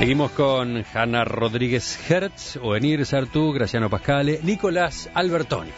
Seguimos con Hanna Rodríguez Hertz, Oenir Sartú, Graciano Pascale, Nicolás Albertoni.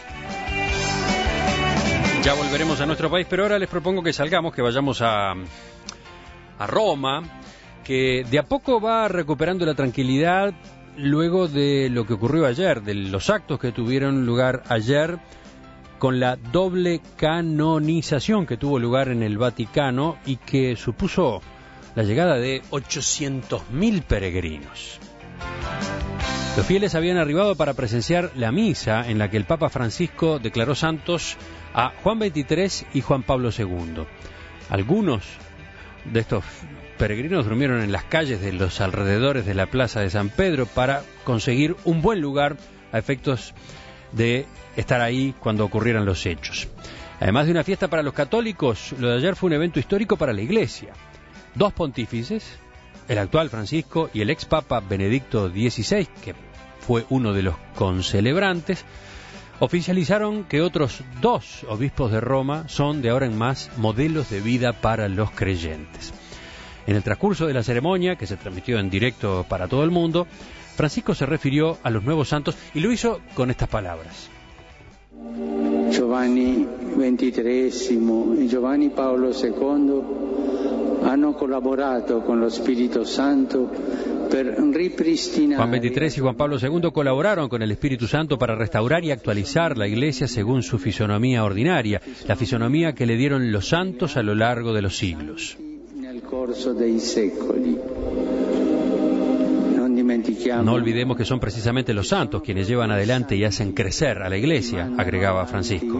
Ya volveremos a nuestro país, pero ahora les propongo que salgamos, que vayamos a Roma, que de a poco va recuperando la tranquilidad luego de lo que ocurrió ayer, de los actos que tuvieron lugar ayer con la doble canonización que tuvo lugar en el Vaticano y que supuso la llegada de 800.000 peregrinos. Los fieles habían arribado para presenciar la misa en la que el Papa Francisco declaró santos a Juan XXIII y Juan Pablo II. Algunos de estos peregrinos durmieron en las calles de los alrededores de la Plaza de San Pedro para conseguir un buen lugar a efectos de estar ahí cuando ocurrieran los hechos. Además de una fiesta para los católicos, lo de ayer fue un evento histórico para la Iglesia. Dos pontífices, el actual Francisco y el ex Papa Benedicto XVI, que fue uno de los concelebrantes, oficializaron que otros dos obispos de Roma son de ahora en más modelos de vida para los creyentes. En el transcurso de la ceremonia, que se transmitió en directo para todo el mundo, Francisco se refirió a los nuevos santos y lo hizo con estas palabras. Giovanni XXIII y Giovanni Paolo II hanno collaborato con lo Spirito Santo per ripristinare. Juan XXIII y Juan Pablo II colaboraron con el Espíritu Santo para restaurar y actualizar la Iglesia según su fisonomía ordinaria, la fisonomía que le dieron los santos a lo largo de los siglos. Nel corso dei secoli. No olvidemos que son precisamente los santos quienes llevan adelante y hacen crecer a la Iglesia, agregaba Francisco.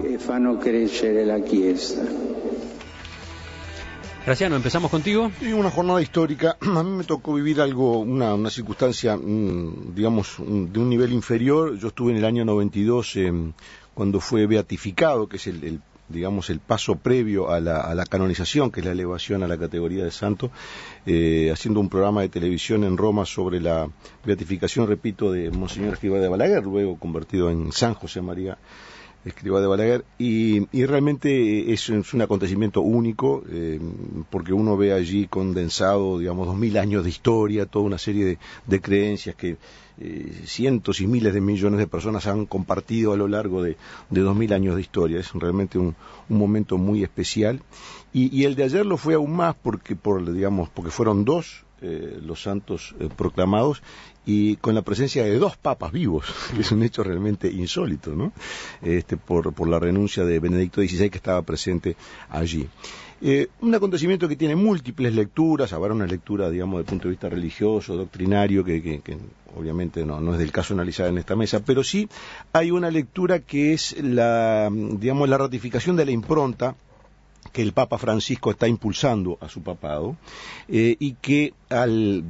Graciano, empezamos contigo. Sí, una jornada histórica. A mí me tocó vivir algo, una circunstancia, digamos, de un nivel inferior. Yo estuve en el año 92 cuando fue beatificado, que es digamos, el paso previo a la canonización, que es la elevación a la categoría de santo, haciendo un programa de televisión en Roma sobre la beatificación, repito, de Monseñor Escrivá de Balaguer, luego convertido en San José María Escrivá de Balaguer, y realmente es un acontecimiento único, porque uno ve allí condensado, digamos, 2000 años de historia, toda una serie de creencias que cientos y miles de millones de personas han compartido a lo largo de 2000 años de historia. Es realmente un momento muy especial, y el de ayer lo fue aún más porque fueron dos los santos proclamados, y con la presencia de dos papas vivos, que es un hecho realmente insólito, ¿no? Por la renuncia de Benedicto XVI, que estaba presente allí. Un acontecimiento que tiene múltiples lecturas. Habrá una lectura, digamos, desde el punto de vista religioso, doctrinario, que obviamente no es del caso analizar en esta mesa, pero sí hay una lectura que es la ratificación de la impronta que el Papa Francisco está impulsando a su papado, y que al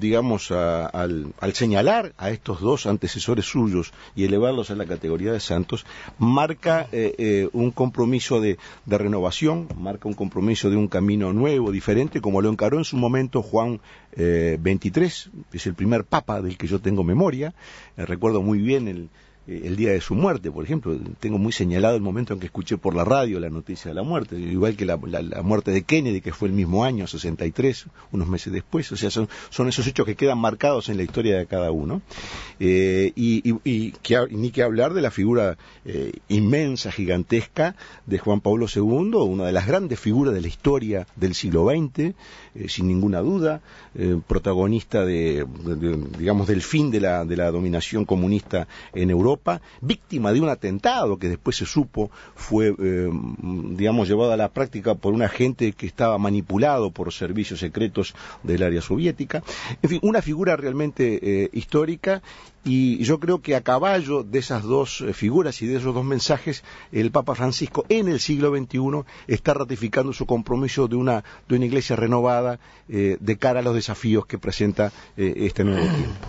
señalar a estos dos antecesores suyos y elevarlos a la categoría de santos, marca un compromiso de renovación, marca un compromiso de un camino nuevo, diferente, como lo encaró en su momento Juan XXIII, que es el primer papa del que yo tengo memoria. Recuerdo muy bien el día de su muerte, por ejemplo. Tengo muy señalado el momento en que escuché por la radio la noticia de la muerte, igual que la muerte de Kennedy, que fue el mismo año, 63, unos meses después. O sea, son esos hechos que quedan marcados en la historia de cada uno. Y ni que hablar de la figura inmensa, gigantesca de Juan Pablo II, una de las grandes figuras de la historia del siglo XX, sin ninguna duda, protagonista del fin de la dominación comunista en Europa, víctima de un atentado que después se supo fue, llevado a la práctica por un agente que estaba manipulado por servicios secretos del área soviética. En fin, una figura realmente histórica, y yo creo que a caballo de esas dos figuras y de esos dos mensajes, el Papa Francisco en el siglo XXI está ratificando su compromiso de una iglesia renovada de cara a los desafíos que presenta este nuevo tiempo.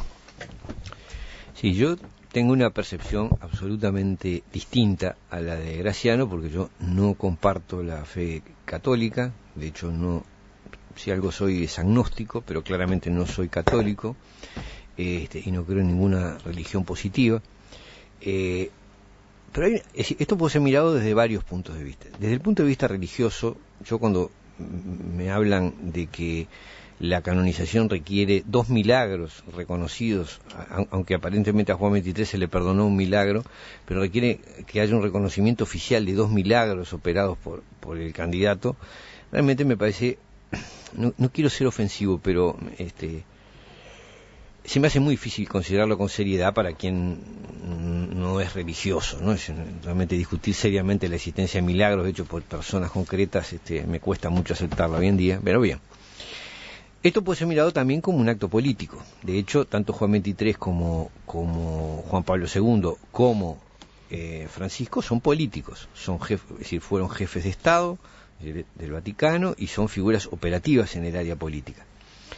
Sí, yo tengo una percepción absolutamente distinta a la de Graciano, porque yo no comparto la fe católica. De hecho, si algo soy es agnóstico, pero claramente no soy católico, y no creo en ninguna religión positiva. Pero esto puede ser mirado desde varios puntos de vista. Desde el punto de vista religioso, yo cuando me hablan de que la canonización requiere 2 milagros reconocidos, aunque aparentemente a Juan XXIII se le perdonó un milagro, pero requiere que haya un reconocimiento oficial de 2 milagros operados por el candidato. Realmente me parece, no quiero ser ofensivo, pero se me hace muy difícil considerarlo con seriedad para quien no es religioso, ¿no? Realmente discutir seriamente la existencia de milagros hechos por personas concretas me cuesta mucho aceptarlo hoy en día, pero bien. Esto puede ser mirado también como un acto político. De hecho, tanto Juan XXIII como Juan Pablo II, como Francisco, son políticos, son jefes, es decir, fueron jefes de Estado del Vaticano y son figuras operativas en el área política.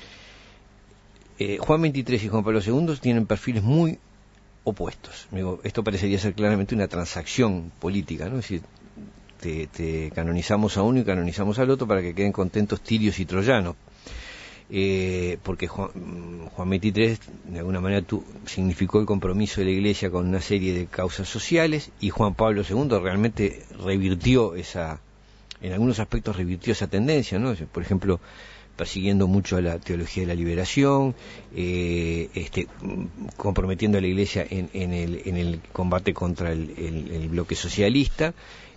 Juan XXIII y Juan Pablo II tienen perfiles muy opuestos. Esto parecería ser claramente una transacción política, ¿no? Es decir, te canonizamos a uno y canonizamos al otro para que queden contentos tirios y troyanos. Porque Juan XXIII de alguna manera significó el compromiso de la Iglesia con una serie de causas sociales, y Juan Pablo II realmente revirtió en algunos aspectos revirtió esa tendencia, ¿no? Por ejemplo, persiguiendo mucho a la teología de la liberación, comprometiendo a la Iglesia en el combate contra el bloque socialista,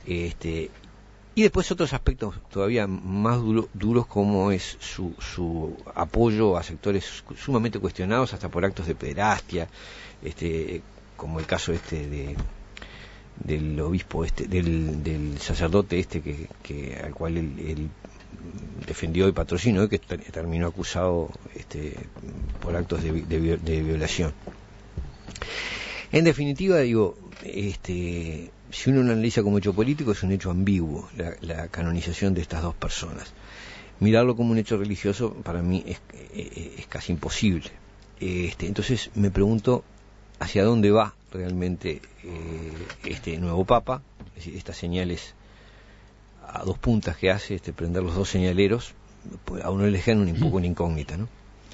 y después otros aspectos todavía más duros, como es su apoyo a sectores sumamente cuestionados hasta por actos de pederastia, como el caso del obispo del sacerdote que al cual él defendió y patrocinó, y que terminó acusado por actos de violación. En definitiva, digo, si uno lo analiza como hecho político, es un hecho ambiguo la canonización de estas dos personas. Mirarlo como un hecho religioso para mí es casi imposible. Entonces me pregunto hacia dónde va realmente este nuevo Papa. Es decir, estas señales a dos puntas que hace, prender los dos señaleros, pues a uno le dejan un poco una incógnita, ¿no?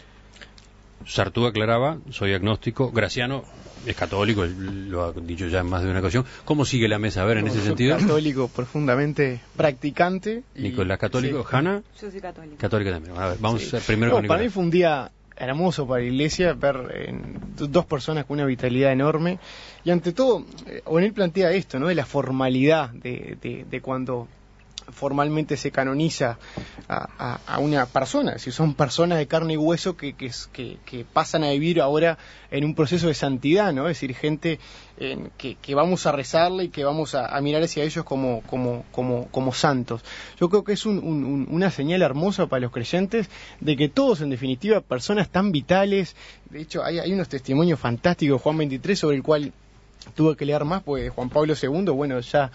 Sartú aclaraba: soy agnóstico. Graciano es católico, lo ha dicho ya en más de una ocasión. ¿Cómo sigue la mesa? A ver, en ese sentido. Católico profundamente practicante. Nicolás, católico. Sí. ¿Hanna? Yo soy católica. Católica también. A ver, vamos primero con Nicolás. Para mí fue un día hermoso para la Iglesia ver dos personas con una vitalidad enorme, y ante todo, O'Neill plantea esto, ¿no? De la formalidad de cuando formalmente se canoniza a una persona. Si son personas de carne y hueso que pasan a vivir ahora en un proceso de santidad, ¿no? Es decir, gente que vamos a rezarle y que vamos a mirar hacia ellos como santos. Yo creo que es una señal hermosa para los creyentes de que todos, en definitiva, personas tan vitales. De hecho, hay unos testimonios fantásticos de Juan XXIII, sobre el cual tuve que leer más, pues Juan Pablo II, bueno, ya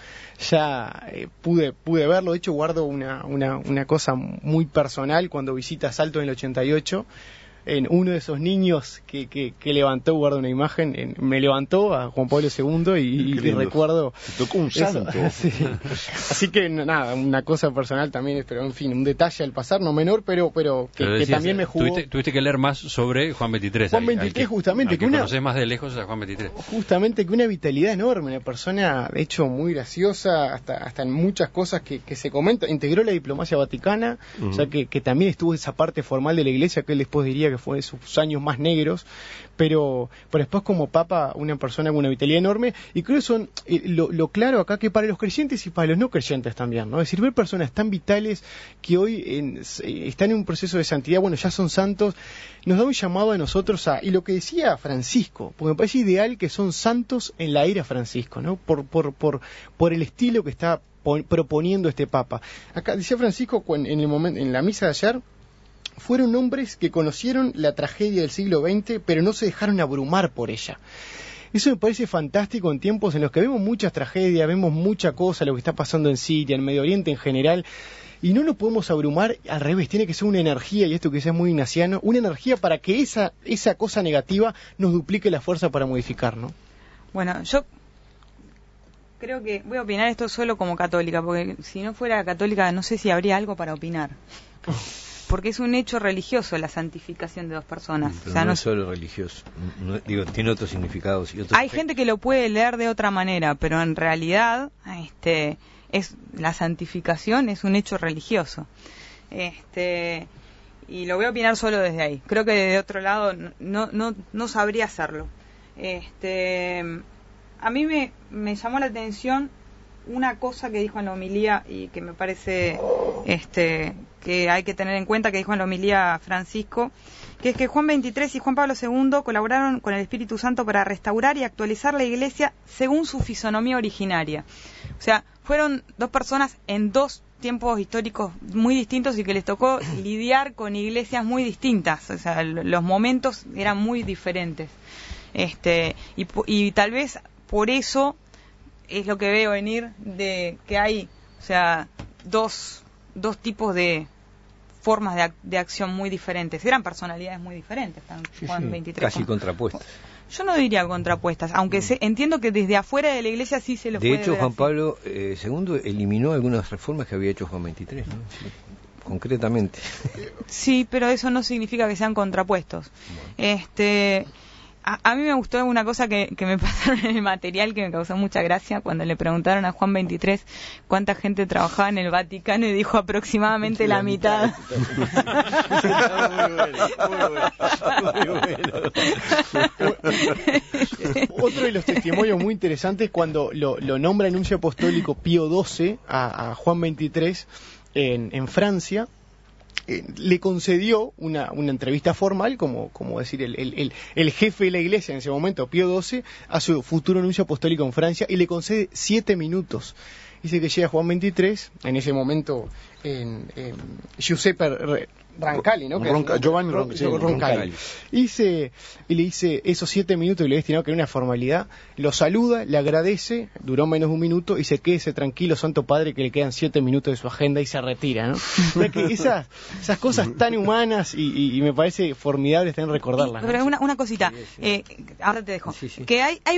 pude verlo. De hecho, guardo una cosa muy personal. Cuando visita Salto en el 88, en uno de esos niños que levantó, guardo una imagen, me levantó a Juan Pablo II y recuerdo. Te tocó un santo. Sí. Así que nada, una cosa personal también, pero en fin, un detalle al pasar, no menor, pero que también me jugó. Tuviste que leer más sobre Juan XXIII. Juan XXIII, justamente. Que conoces más de lejos a Juan XXIII. Justamente, que una vitalidad enorme, una persona, de hecho, muy graciosa, hasta en muchas cosas que se comenta. Integró la diplomacia vaticana, o sea que también estuvo esa parte formal de la Iglesia, que él después diría que fue de sus años más negros, pero después como Papa, una persona con una vitalidad enorme. Y creo que son lo claro acá, que para los creyentes y para los no creyentes también, ¿no? Es decir, ver personas tan vitales que hoy están en un proceso de santidad, bueno, ya son santos, nos da un llamado a nosotros y lo que decía Francisco, porque me parece ideal que son santos en la era Francisco, ¿no? Por el estilo que está proponiendo este Papa. Acá decía Francisco en la misa de ayer: fueron hombres que conocieron la tragedia del siglo XX, pero no se dejaron abrumar por ella. Eso me parece fantástico en tiempos en los que vemos muchas tragedias, vemos mucha cosa, lo que está pasando en Siria, en Medio Oriente en general, y no nos podemos abrumar. Al revés, tiene que ser una energía, y esto que sea muy ignaciano, una energía para que esa cosa negativa nos duplique la fuerza para modificar, ¿no? Bueno, yo creo que voy a opinar esto solo como católica, porque si no fuera católica no sé si habría algo para opinar. Porque es un hecho religioso la santificación de dos personas. Pero o sea, no es solo religioso, tiene otros significados. Hay gente que lo puede leer de otra manera, pero en realidad la santificación es un hecho religioso. y lo voy a opinar solo desde ahí. Creo que de otro lado no sabría hacerlo. A mí me llamó la atención una cosa que dijo en la homilía y que me parece que hay que tener en cuenta, que dijo en la homilía Francisco, que es que Juan XXIII y Juan Pablo II colaboraron con el Espíritu Santo para restaurar y actualizar la Iglesia según su fisonomía originaria. O sea, fueron dos personas en dos tiempos históricos muy distintos y que les tocó lidiar con iglesias muy distintas. O sea, los momentos eran muy diferentes. Y tal vez por eso es lo que veo venir de que hay, o sea, dos tipos de formas de acción muy diferentes. Eran personalidades muy diferentes. Juan XXIII, casi contrapuestas. Yo no diría contrapuestas, aunque entiendo que desde afuera de la Iglesia sí se lo puede ver. De hecho, Juan Pablo II eliminó algunas reformas que había hecho Juan XXIII, ¿no? Sí, concretamente. Sí, pero eso no significa que sean contrapuestos. A mí me gustó una cosa que me pasaron en el material que me causó mucha gracia cuando le preguntaron a Juan XXIII cuánta gente trabajaba en el Vaticano y dijo aproximadamente la mitad. Otro de los testimonios muy interesantes cuando lo nombra el nuncio apostólico Pío XII a Juan XXIII en Francia. Le concedió una entrevista formal, como decir, el jefe de la iglesia en ese momento, Pío XII, a su futuro nuncio apostólico en Francia, y le concede 7 minutos. Dice que llega Juan XXIII, en ese momento, Giuseppe Roncalli, ¿no? Giovanni Roncalli. Y le dice esos 7 minutos que le destinado, que era una formalidad, lo saluda, le agradece, duró menos de un minuto, y se quédese tranquilo, Santo Padre, que le quedan 7 minutos de su agenda y se retira, ¿no? O sea que esas cosas tan humanas y me parece formidable también recordarlas, ¿no? Pero una cosita, ahora te dejo, que hay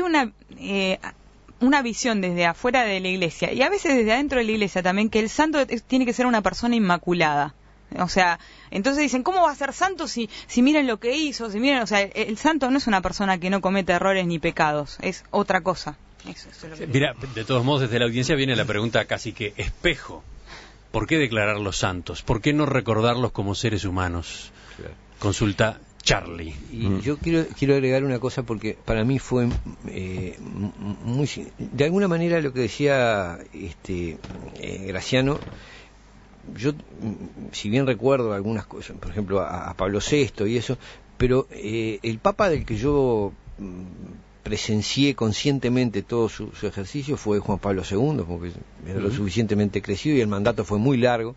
una visión desde afuera de la iglesia y a veces desde adentro de la iglesia también, que el santo tiene que ser una persona inmaculada. O sea, entonces dicen, ¿cómo va a ser santo si miren lo que hizo? Si miren, o sea, el santo no es una persona que no comete errores ni pecados, es otra cosa. Eso es lo que mira, de todos modos, desde la audiencia viene la pregunta casi que espejo. ¿Por qué declararlos santos? ¿Por qué no recordarlos como seres humanos? Claro. Consulta Charlie. Y yo quiero agregar una cosa, porque para mí fue muy, de alguna manera, lo que decía Graciano. Yo, si bien recuerdo algunas cosas, por ejemplo a Pablo VI y eso, pero el Papa del que yo presencié conscientemente todo su ejercicio fue Juan Pablo II, porque era lo suficientemente crecido y el mandato fue muy largo.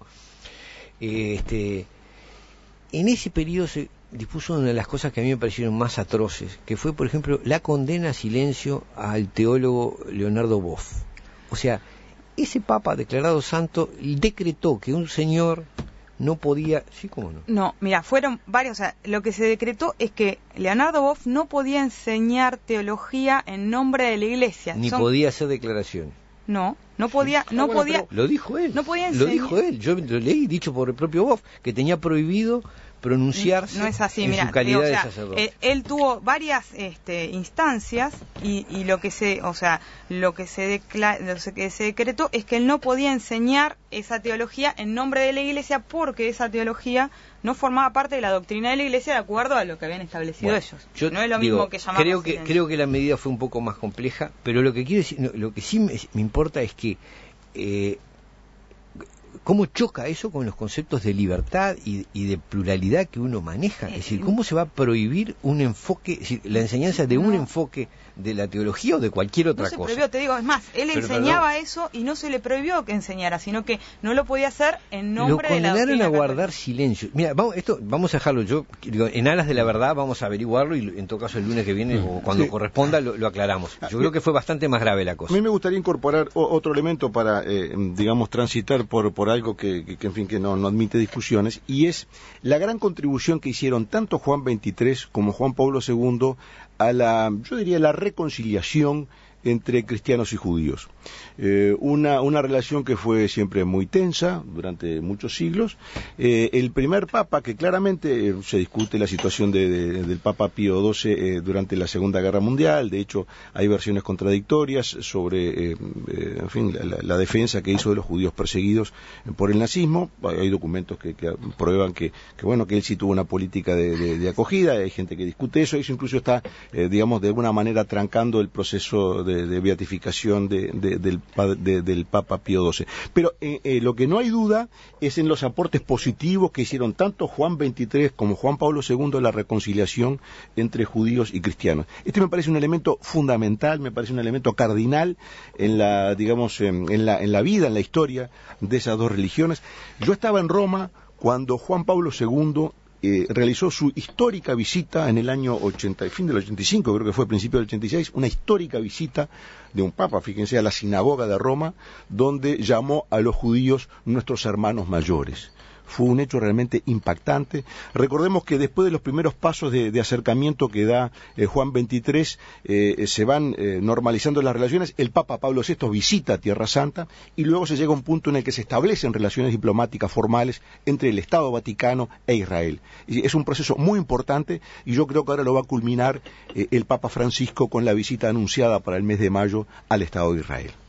En ese periodo se dispuso una de las cosas que a mí me parecieron más atroces, que fue, por ejemplo, la condena a silencio al teólogo Leonardo Boff. O sea, ese papa declarado santo decretó que un señor no podía... ¿Sí, cómo no? No, mira, fueron varios... O sea, lo que se decretó es que Leonardo Boff no podía enseñar teología en nombre de la iglesia. Ni podía hacer declaraciones. No podía... Lo dijo él. No podía enseñar... Lo dijo él. Yo lo leí, dicho por el propio Boff, que tenía prohibido pronunciarse. No es así, en mira, su calidad de sacerdote. Él tuvo varias instancias y lo que se decretó es que él no podía enseñar esa teología en nombre de la iglesia, porque esa teología no formaba parte de la doctrina de la iglesia de acuerdo a lo que habían establecido ellos. No es lo mismo que llamar. Creo que la medida fue un poco más compleja, pero lo que quiero decir, lo que sí me importa es que ¿cómo choca eso con los conceptos de libertad y de pluralidad que uno maneja? Es decir, ¿cómo se va a prohibir un enfoque, es decir, la enseñanza de un enfoque de la teología o de cualquier otra cosa? No se prohibió, te digo, es más, él enseñaba eso y no se le prohibió que enseñara, sino que no lo podía hacer en nombre de la doctrina. Lo condenaron a guardar silencio. Mira, vamos a dejarlo, yo digo, en aras de la verdad vamos a averiguarlo y en todo caso el lunes que viene o cuando corresponda lo aclaramos. Yo creo que fue bastante más grave la cosa. A mí me gustaría incorporar otro elemento para, digamos, transitar por algo que en fin, que no admite discusiones, y es la gran contribución que hicieron tanto Juan XXIII como Juan Pablo II a la reconciliación entre cristianos y judíos. Una relación que fue siempre muy tensa durante muchos siglos. El primer papa, que claramente se discute la situación del Papa Pío XII durante la Segunda Guerra Mundial, de hecho hay versiones contradictorias sobre en fin, la defensa que hizo de los judíos perseguidos por el nazismo. Hay documentos que prueban que él sí tuvo una política de acogida. Hay gente que discute eso incluso está, digamos, de alguna manera trancando el proceso de beatificación del Papa Pío XII. Pero lo que no hay duda es en los aportes positivos que hicieron tanto Juan XXIII como Juan Pablo II a la reconciliación entre judíos y cristianos. Este me parece un elemento fundamental, me parece un elemento cardinal en la, digamos, en la vida, en la historia de esas dos religiones. Yo estaba en Roma cuando Juan Pablo II realizó su histórica visita en el año fin del 85, creo que fue principio del 86, una histórica visita de un papa, fíjense, a la sinagoga de Roma, donde llamó a los judíos nuestros hermanos mayores. Fue un hecho realmente impactante. Recordemos que después de los primeros pasos de acercamiento que da Juan XXIII, se van normalizando las relaciones. El Papa Pablo VI visita Tierra Santa y luego se llega a un punto en el que se establecen relaciones diplomáticas formales entre el Estado Vaticano e Israel. Y es un proceso muy importante y yo creo que ahora lo va a culminar el Papa Francisco con la visita anunciada para el mes de mayo al Estado de Israel.